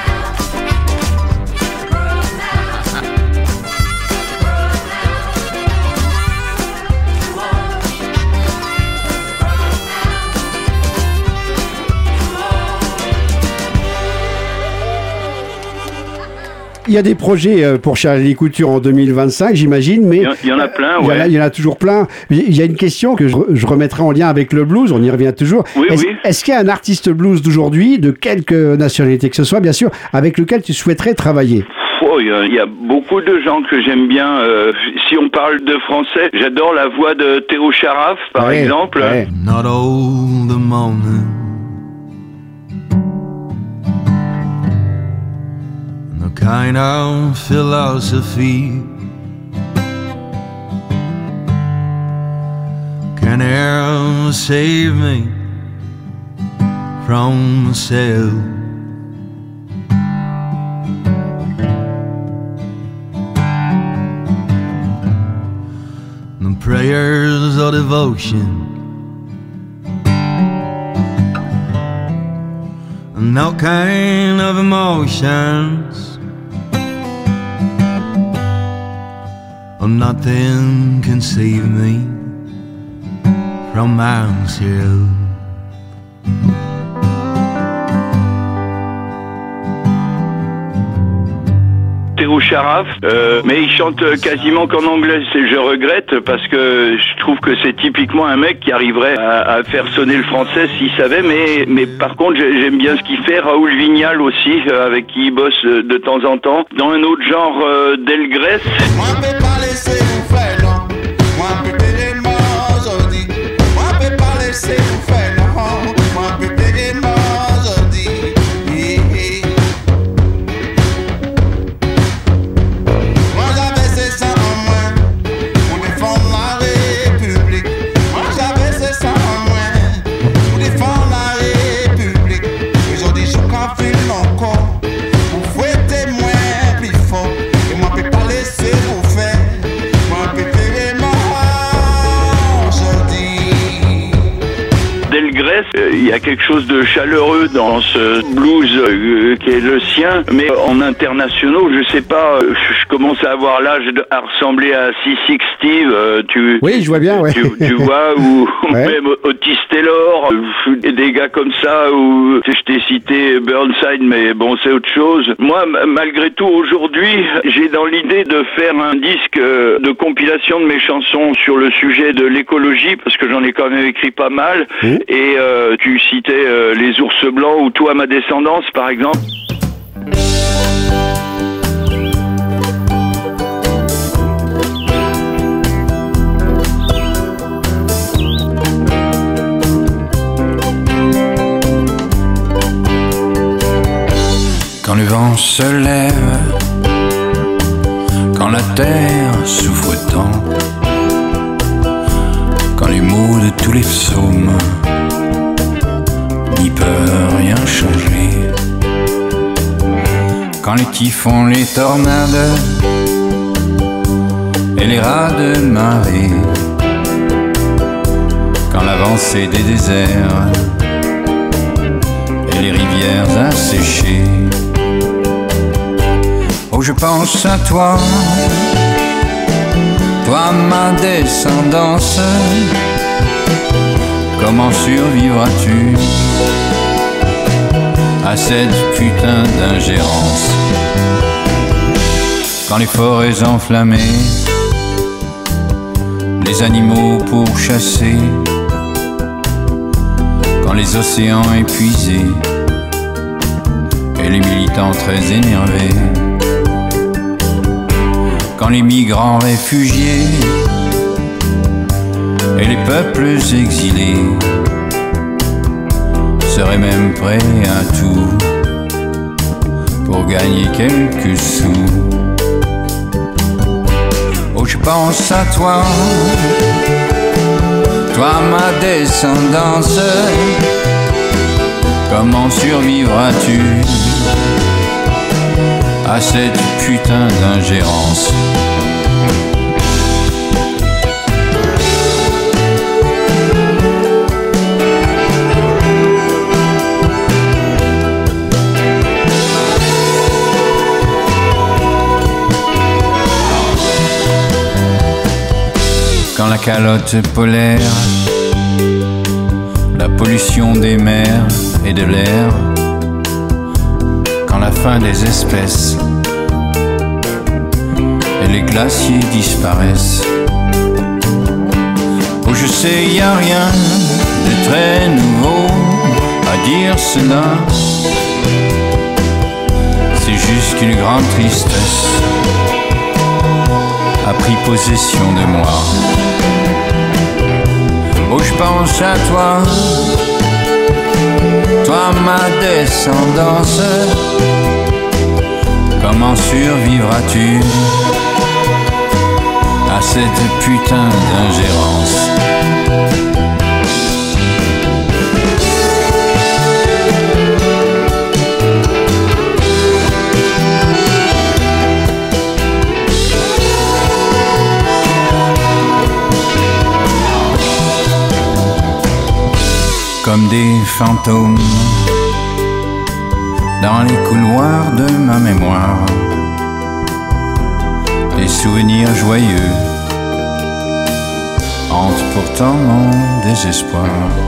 Il y a des projets pour Charlie Couture en 2025, j'imagine, mais Il y en a plein, il y en a- ouais. il y en a toujours plein. Il y a une question que je remettrai en lien avec le blues, on y revient toujours. Oui, est-ce, oui. est-ce qu'il y a un artiste blues d'aujourd'hui, de quelque nationalité que ce soit, bien sûr, avec lequel tu souhaiterais travailler? Oh, il y a beaucoup de gens que j'aime bien. Si on parle de français, j'adore la voix de Théo Charaf, par Ouais, exemple. ouais. Not all the morning, the kind of philosophy can ever save me from myself. The prayers of devotion, no kind of emotions, oh, nothing can save me from myself. Théo Charaf, mais il chante quasiment qu'en anglais. Je regrette parce que je trouve que c'est typiquement un mec qui arriverait à faire sonner le français s'il savait, mais par contre j'aime bien ce qu'il fait. Raoul Vignal aussi, avec qui il bosse de temps en temps. Dans un autre genre, Delgrès. Moi, peut pas laisser vous faire, non. Moi, peut payer mort aujourd'hui. Moi, peut pas laisser vous faire, non. Moi, peut payer mort aujourd'hui. Moi, j'avais 600 en moins pour défendre la République. Moi, j'avais 600 en moins pour défendre la République. Aujourd'hui, je confine mon corps pour fouetter moins plus fort. Et moi, peut pas laisser vous faire. Moi, peut payer mort aujourd'hui. Delgrès, il y a quelque chose de chaleureux dans ce blues qui est le sien, mais en internationaux, je sais pas, je commence à avoir l'âge à ressembler à C6 Steve, Oui, je vois bien, ouais. tu vois, ou Ouais. même Otis Taylor, des gars comme ça, ou je t'ai cité Burnside, mais bon, c'est autre chose. Moi, malgré tout, aujourd'hui, j'ai dans l'idée de faire un disque de compilation de mes chansons sur le sujet de l'écologie, parce que j'en ai quand même écrit pas mal, et tu citais Les Ours Blancs ou Toi, ma descendance, par exemple. Quand le vent se lève, quand la terre souffre tant, quand les mots de tous les psaumes n'y peuvent rien changer, quand les typhons, les tornades et les rats de marée, quand l'avancée des déserts et les rivières asséchées. Oh, je pense à toi, toi ma descendance. Comment survivras-tu à cette putain d'ingérence? Quand les forêts enflammées des animaux pour chasser. Quand les océans épuisés et les militants très énervés, quand les migrants réfugiés et les peuples exilés seraient même prêts à tout pour gagner quelques sous. Oh, je pense à toi, toi ma descendance. Comment survivras-tu à cette putain d'ingérence? Quand la calotte polaire, la pollution des mers et de l'air, quand la fin des espèces et les glaciers disparaissent. Oh, je sais, y a rien de très nouveau à dire cela. C'est juste qu'une grande tristesse a pris possession de moi. Oh, je pense à toi, toi ma descendance. Comment survivras-tu à cette putain d'ingérence? Comme des fantômes dans les couloirs de ma mémoire, des souvenirs joyeux hantent pourtant mon désespoir.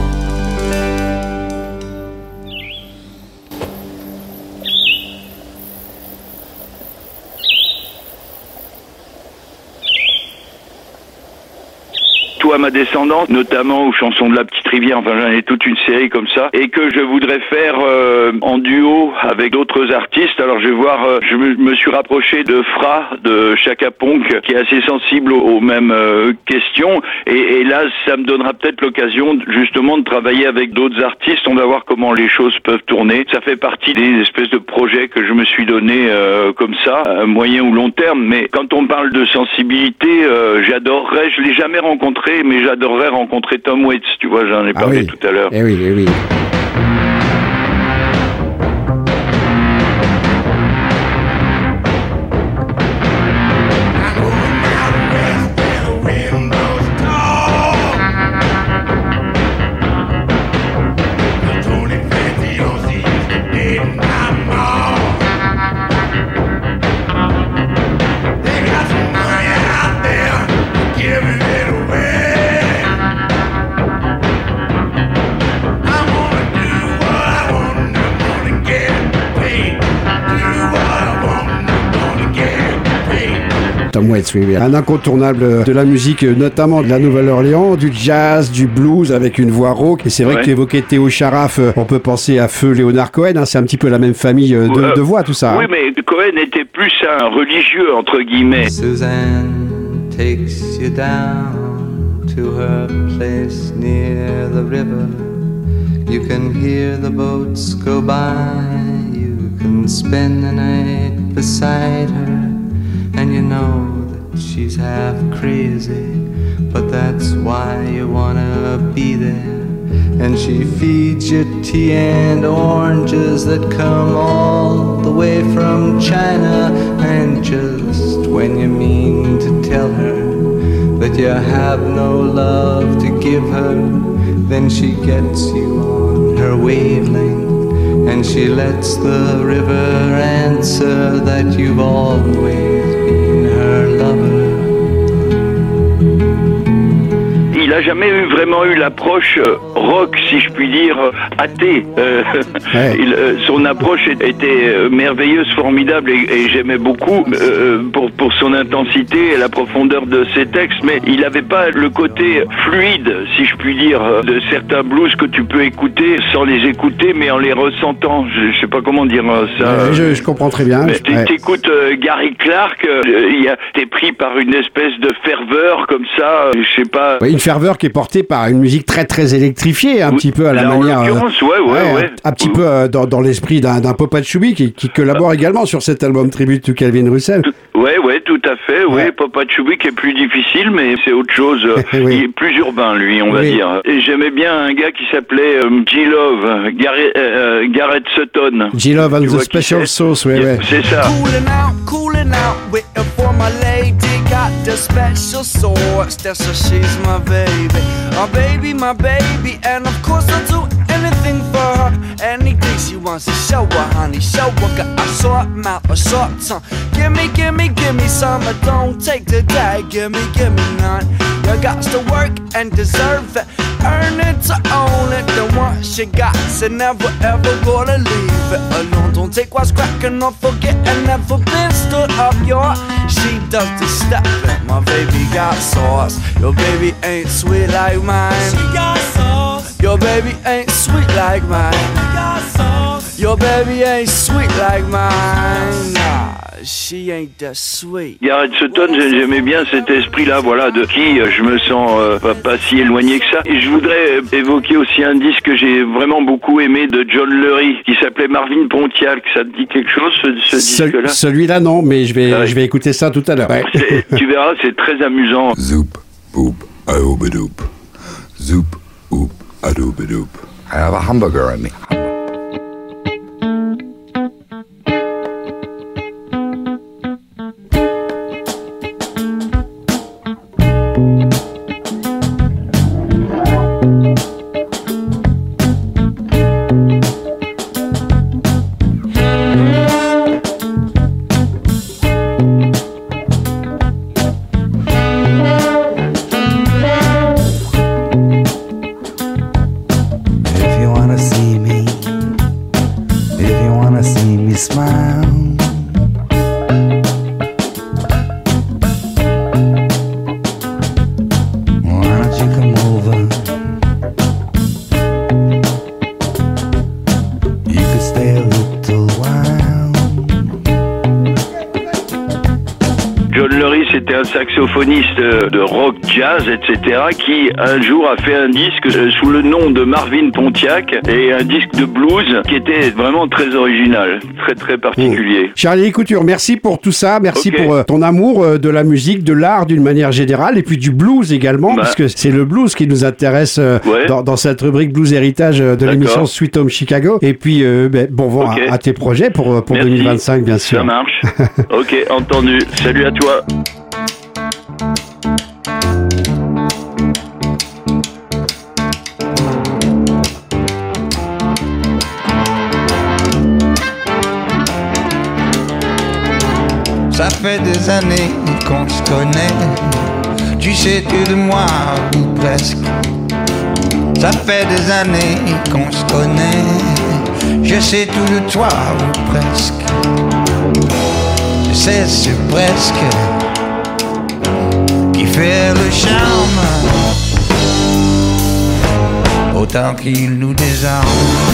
À ma descendance, notamment aux chansons de la petite rivière, enfin j'en ai toute une série comme ça, et que je voudrais faire en duo avec d'autres artistes. Alors je vais voir, je me suis rapproché de Fra, de Chaka Ponk, qui est assez sensible aux mêmes questions, et là ça me donnera peut-être l'occasion justement de travailler avec d'autres artistes. On va voir comment les choses peuvent tourner. Ça fait partie des espèces de projets que je me suis donné comme ça, à moyen ou long terme, mais quand on parle de sensibilité, j'adorerais, je l'ai jamais rencontré, mais j'adorerais rencontrer Tom Waits, tu vois, j'en ai parlé tout à l'heure. Eh oui, eh oui. Tom Waits, oui, oui. Un incontournable de la musique, notamment de la Nouvelle-Orléans, du jazz, du blues, avec une voix rauque. Et c'est vrai que tu évoquais Théo Charaf, on peut penser à Feu Léonard Cohen, hein, c'est un petit peu la même famille de voix, tout ça. Oui, mais Cohen était plus un religieux, entre guillemets. Suzanne takes you down to her place near the river. You can hear the boats go by. You can spend the night beside her. And you know that she's half crazy, but that's why you wanna be there. And she feeds you tea and oranges that come all the way from China. And just when you mean to tell her that you have no love to give her, then she gets you on her wavelength, and she lets the river answer that you've always been her lover. Il a jamais vraiment eu l'approche rock, si je puis dire, athée. Ouais. Son approche était merveilleuse, formidable, et j'aimais beaucoup pour son intensité et la profondeur de ses textes, mais il n'avait pas le côté fluide, si je puis dire, de certains blues que tu peux écouter sans les écouter, mais en les ressentant. Je sais pas comment dire ça. Je comprends très bien. Ouais. T'écoutes Gary Clark, t'es pris par une espèce de ferveur comme ça, je sais pas. Ouais, une ferveur qui est portée par une musique très très électrifiée, un petit peu à la manière. En l'occurrence, ouais. Un petit peu dans l'esprit d'un Papa Chubby qui collabore également sur cet album Tribute to Calvin Russell. Ouais, tout à fait. Ouais. Papa Chubby qui est plus difficile, mais c'est autre chose. Oui. Il est plus urbain, lui, on va dire. Et j'aimais bien un gars qui s'appelait G-Love, Garrett Sutton. G-Love and the Special Sauce, ouais. C'est ça. Cooling out, waiting for my lady. Got the special sauce, that's so she's my baby, my baby. And of course I'll do anything for her. Anything she wants to show her, honey, show her. Got a short mouth, a short tongue. Give me some, I don't take the day. Give me none. You got to work and deserve it. Earn it to own it. The one she got, so never ever gonna leave it alone. Don't take what's cracking or forget and never been stood up. She does the stepping. My baby got sauce. Your baby ain't sweet like mine. She got sauce. Your baby ain't sweet like mine. She got sauce. Your baby ain't sweet like mine. Nah, she ain't that sweet. Garrett Sutton, j'aimais bien cet esprit-là, voilà, de qui je me sens pas si éloigné que ça. Et je voudrais évoquer aussi un disque que j'ai vraiment beaucoup aimé de John Lurie, qui s'appelait Marvin Pontiac. Ça te dit quelque chose, ce disque-là? Celui-là, non, mais je vais écouter ça tout à l'heure. Ouais. Tu verras, c'est très amusant. Zoop, boop, aobidoop. Zoop, oop, adobidoop. I have a hamburger in me. C'était un saxophoniste de rock, jazz, etc., qui un jour a fait un disque sous le nom de Marvin Pontiac, et un disque de blues qui était vraiment très original, très très particulier. Charlie Couture, merci pour tout ça, merci pour ton amour de la musique, de l'art d'une manière générale, et puis du blues également, puisque c'est le blues qui nous intéresse dans cette rubrique Blues Héritage de l'émission Sweet Home Chicago. Et puis bon vent à tes projets pour 2025, bien sûr. Ça marche. Ok, entendu. Salut à toi. Ça fait des années qu'on se connaît, tu sais tout de moi ou presque. Ça fait des années qu'on se connaît, je sais tout de toi ou presque. Je sais ce presque qui fait le charme, autant qu'il nous désarme.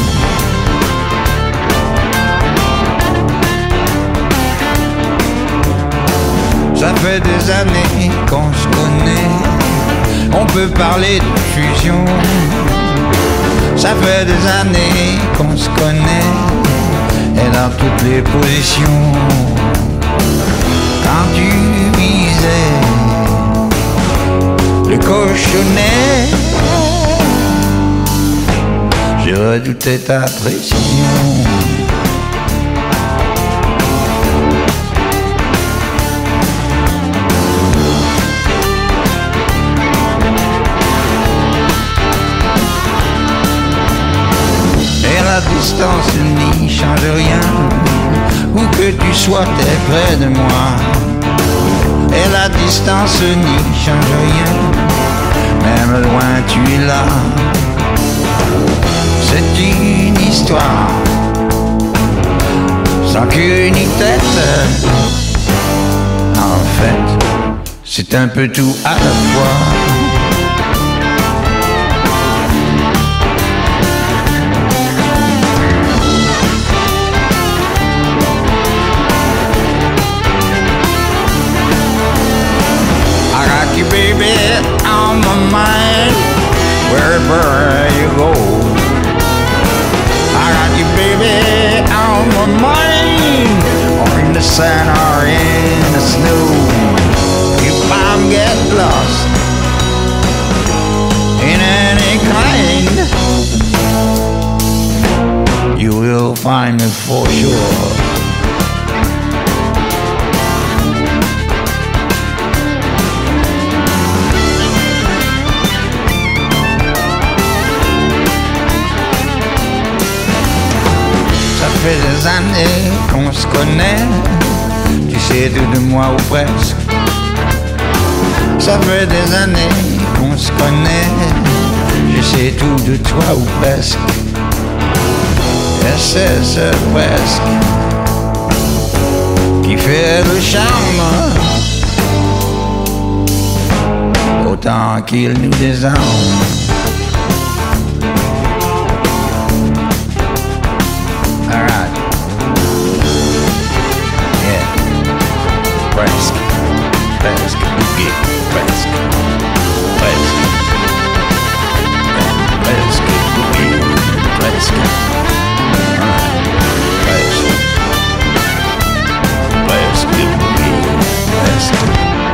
Ça fait des années qu'on se connaît, on peut parler de fusion. Ça fait des années qu'on se connaît, et dans toutes les positions. Quand tu visais le cochonnet, je redoutais ta précision. La distance n'y change rien, où que tu sois, t'es près de moi. Et la distance n'y change rien, même loin tu es là. C'est une histoire sans queue ni tête. En fait, c'est un peu tout à la fois. I got you, baby, on my mind, wherever you go. I got you, baby, on my mind, or in the sun or in the snow. If I get lost in any kind, you will find me for sure. Ça fait des années qu'on se connaît, tu sais tout de moi ou presque. Ça fait des années qu'on se connaît, je sais tout de toi ou presque. Et c'est ce presque qui fait le charme, autant qu'il nous désarme. Alright. Yeah. Presque. Presque. Boogie. Presque. Presque. Yeah. Presque. Boogie. Presque. Alright. Presque. Presque. Boogie. Presque.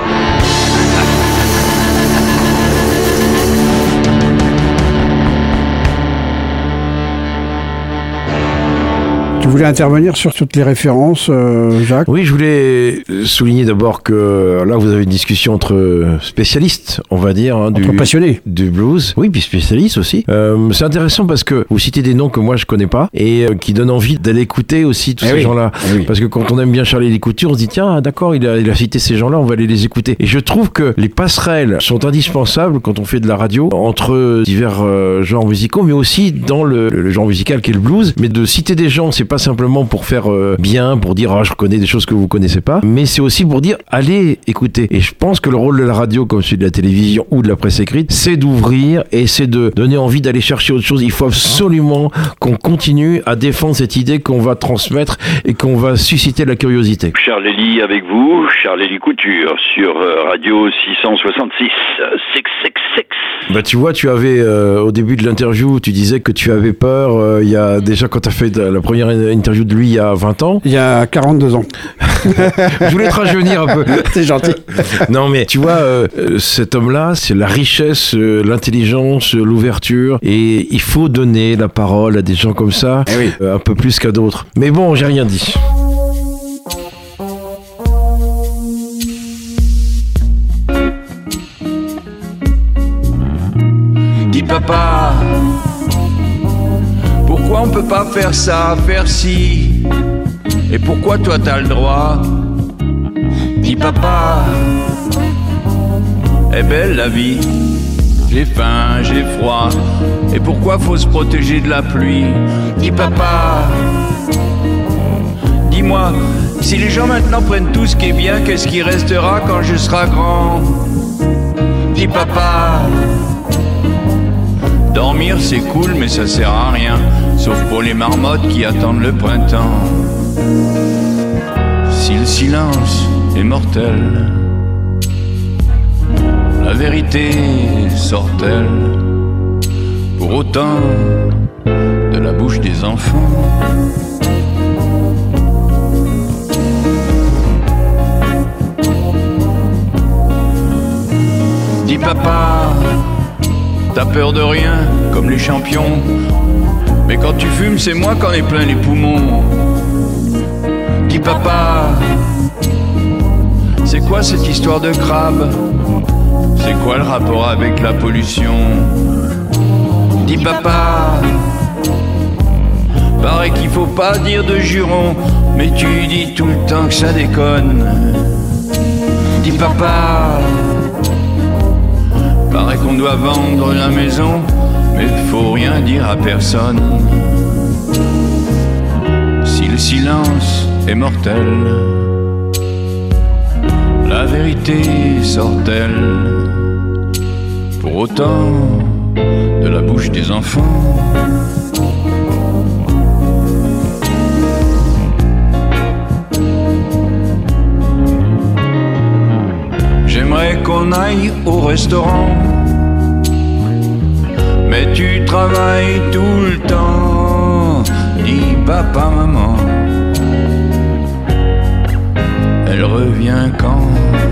Tu voulais intervenir sur toutes les références, Jacques? Oui, je voulais souligner d'abord que là, vous avez une discussion entre spécialistes, on va dire, hein, Entre passionnés. du blues. Oui, puis spécialistes aussi. C'est intéressant parce que vous citez des noms que moi je connais pas et qui donnent envie d'aller écouter aussi tous ces gens-là. Oui. Parce que quand on aime bien Charlie Lécouture, on se dit tiens, d'accord, il a cité ces gens-là, on va aller les écouter. Et je trouve que les passerelles sont indispensables quand on fait de la radio entre divers genres musicaux, mais aussi dans le genre musical qui est le blues. Mais de citer des gens, c'est pas simplement pour faire bien, pour dire je reconnais des choses que vous connaissez pas, mais c'est aussi pour dire allez écouter. Et je pense que le rôle de la radio, comme celui de la télévision ou de la presse écrite, c'est d'ouvrir et c'est de donner envie d'aller chercher autre chose. Il faut absolument qu'on continue à défendre cette idée qu'on va transmettre et qu'on va susciter la curiosité. Charles-Élie avec vous, Charles-Élie Couture sur Radio 666 666. Bah tu vois, tu avais au début de l'interview, tu disais que tu avais peur. Il y a déjà quand tu as fait la première interview de lui il y a 20 ans. Il y a 42 ans. Je voulais te rajeunir un peu. T'es gentil. Non mais tu vois, cet homme-là, c'est la richesse, l'intelligence, l'ouverture, et il faut donner la parole à des gens comme ça, un peu plus qu'à d'autres. Mais bon, j'ai rien dit. Dis papa, pourquoi on peut pas faire ça, faire ci? Et pourquoi toi t'as le droit? Dis papa, est belle la vie, j'ai faim, j'ai froid. Et pourquoi faut se protéger de la pluie? Dis papa, dis-moi, si les gens maintenant prennent tout ce qui est bien, qu'est-ce qui restera quand je serai grand? Dis papa, dormir c'est cool mais ça sert à rien, sauf pour les marmottes qui attendent le printemps. Si le silence est mortel, la vérité sort-elle pour autant de la bouche des enfants? Dis papa, t'as peur de rien, comme les champions. Mais quand tu fumes, c'est moi qu'en ai plein les poumons. Dis papa, c'est quoi cette histoire de crabe? C'est quoi le rapport avec la pollution? Dis papa, paraît qu'il faut pas dire de juron, mais tu dis tout le temps que ça déconne. Dis papa, paraît qu'on doit dois vendre la maison, mais faut rien dire à personne. Si le silence est mortel, la vérité sort-elle pour autant de la bouche des enfants? J'aimerais qu'on aille au restaurant, mais tu travailles tout le temps. Dis papa, maman, elle revient quand?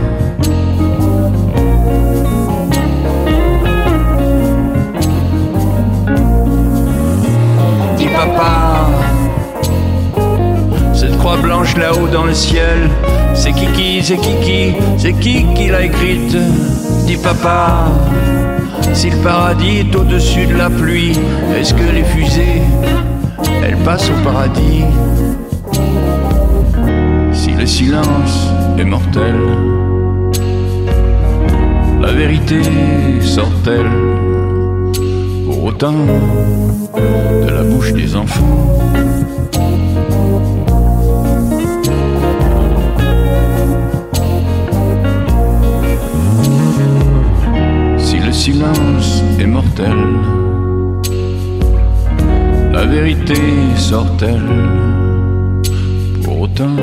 Dis papa, cette croix blanche là-haut dans le ciel, c'est Kiki, c'est Kiki, c'est qui l'a écrite? Dis papa, si le paradis est au-dessus de la pluie, est-ce que les fusées, elles passent au paradis? Si le silence est mortel, la vérité sort-elle pour autant de la bouche des enfants? Si le silence est mortel, la vérité sort-elle pour autant?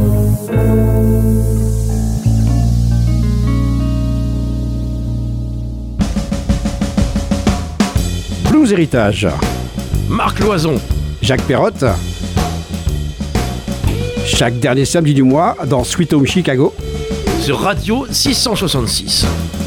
Blues Héritage. Marc Loison. Jacques Perrotte. Chaque dernier samedi du mois dans Sweet Home Chicago. Sur Radio 666.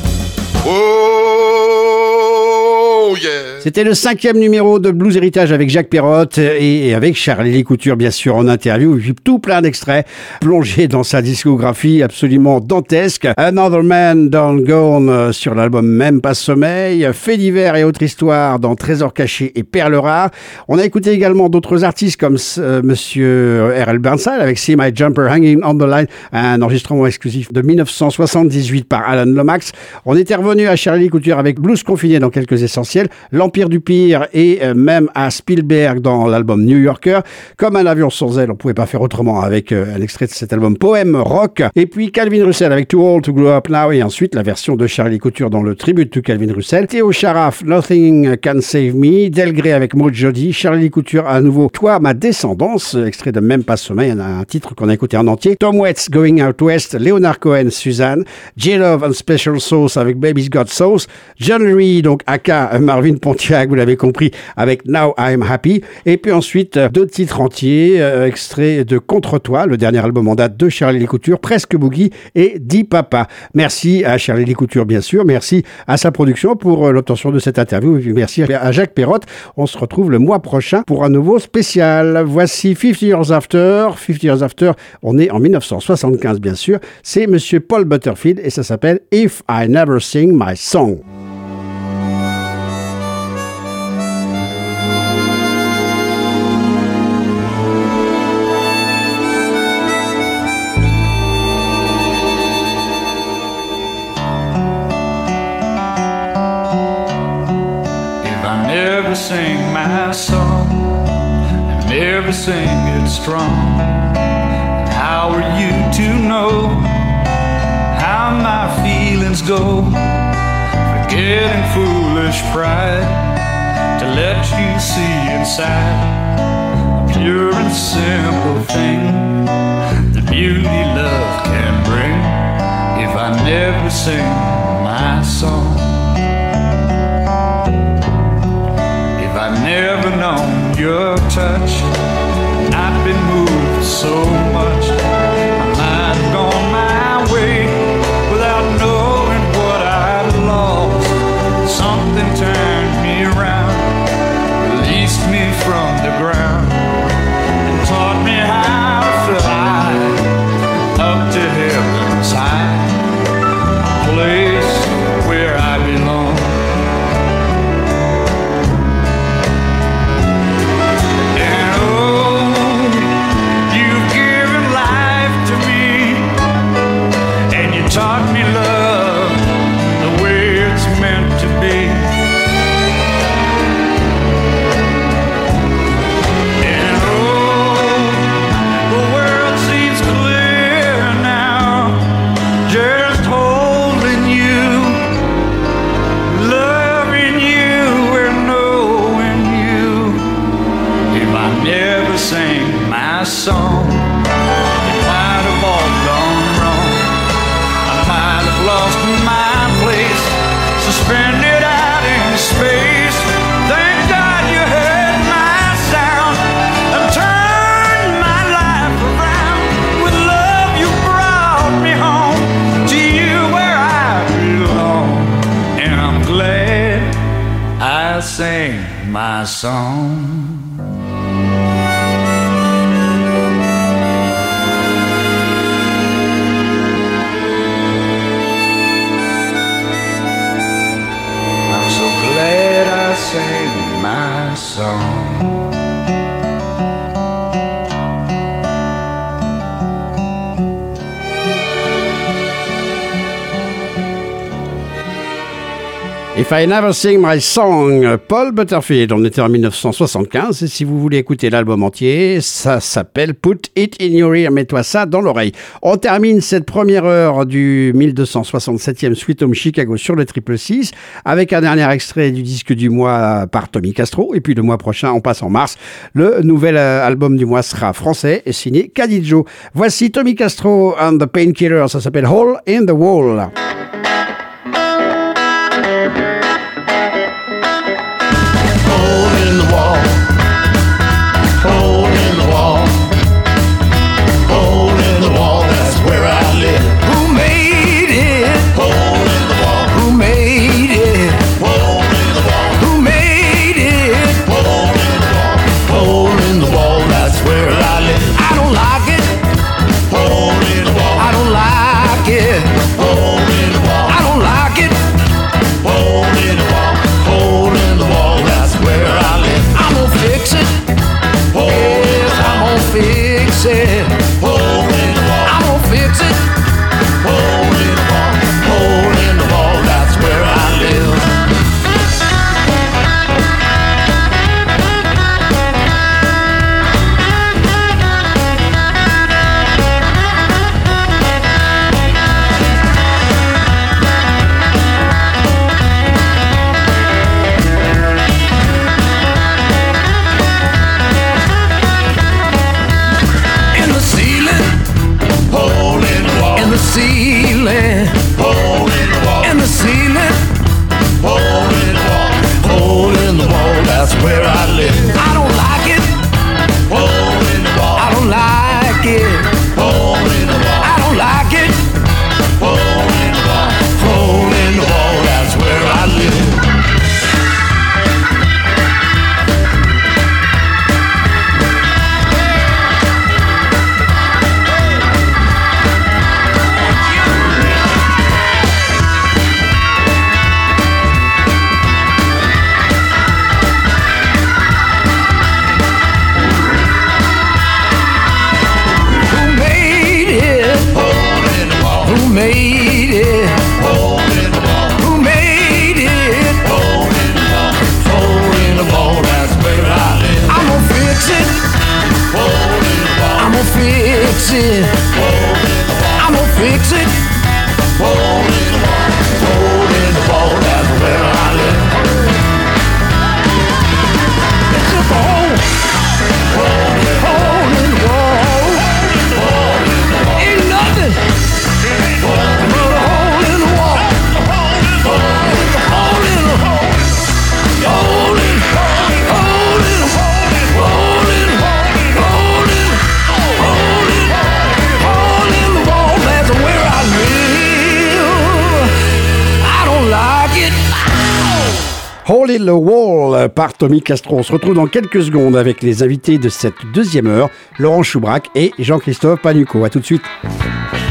Oh yeah. C'était le 5e numéro de Blues Héritage avec Jacques Perrotte et avec Charlie Lécouture, bien sûr, en interview. Et puis tout plein d'extraits plongés dans sa discographie absolument dantesque. Another Man Done Gone sur l'album Même Pas Sommeil. Faits divers et autres histoires dans Trésors cachés et Perles rares. On a écouté également d'autres artistes comme Monsieur R.L. Burnside avec See My Jumper Hanging on the Line, un enregistrement exclusif de 1978 par Alan Lomax. On était revenu à Charlie Lécouture avec Blues Confiné dans quelques essentiels. L'Empire du Pire et même à Spielberg dans l'album New Yorker. Comme un avion sans aile, on pouvait pas faire autrement avec un extrait de cet album Poème Rock. Et puis Calvin Russell avec Too Old to Grow Up Now et ensuite la version de Charlie Couture dans le tribute to Calvin Russell. Théo Charaf, Nothing Can Save Me. Del Grey avec Maud Jody. Charlie Couture à nouveau Toi ma descendance, extrait de Même Pas Sommeil, il y en a un titre qu'on a écouté en entier. Tom Waits Going Out West, Leonard Cohen, Suzanne. J-Love and Special Sauce avec Baby's Got Sauce. John Reed, donc aka Marvin Pontiac, vous l'avez compris, avec Now I'm Happy. Et puis ensuite, 2 titres entiers, extraits de Contre Toi, le dernier album en date de Charlie Lécouture, Presque Boogie et Dis Papa. Merci à Charlie Lécouture, bien sûr. Merci à sa production pour l'obtention de cette interview. Et puis merci à Jacques Perrotte. On se retrouve le mois prochain pour un nouveau spécial. Voici 50 Years After. 50 Years After, on est en 1975, bien sûr. C'est Monsieur Paul Butterfield et ça s'appelle If I Never Sing My Song. Sing my song, I never sing it strong. How are you to know how my feelings go? Forgetting foolish pride to let you see inside a pure and simple thing, the beauty love can bring. If I never sing my song, I've never known your touch, I've been moved so much, I might have gone my way without knowing what I'd lost. Something turned me around, released me from the ground, and taught me how to fly up to heaven's high, a place spend it out in space. Thank God you heard my sound and turned my life around. With love you brought me home to you where I belong. And I'm glad I sang my song. Glad I sang my song. If I Never Sing My Song, Paul Butterfield. On était en 1975 et si vous voulez écouter l'album entier, ça s'appelle Put It In Your Ear, mets-toi ça dans l'oreille. On termine cette première heure du 1267e Sweet Home Chicago sur le 666 avec un dernier extrait du disque du mois par Tommy Castro. Et puis le mois prochain, on passe en mars. Le nouvel album du mois sera français et signé Cadijo. Voici Tommy Castro and the Painkillers, ça s'appelle Hole in the Wall. Hole in the Wall par Tommy Castro. On se retrouve dans quelques secondes avec les invités de cette deuxième heure, Laurent Choubrac et Jean-Christophe Panucco. À tout de suite.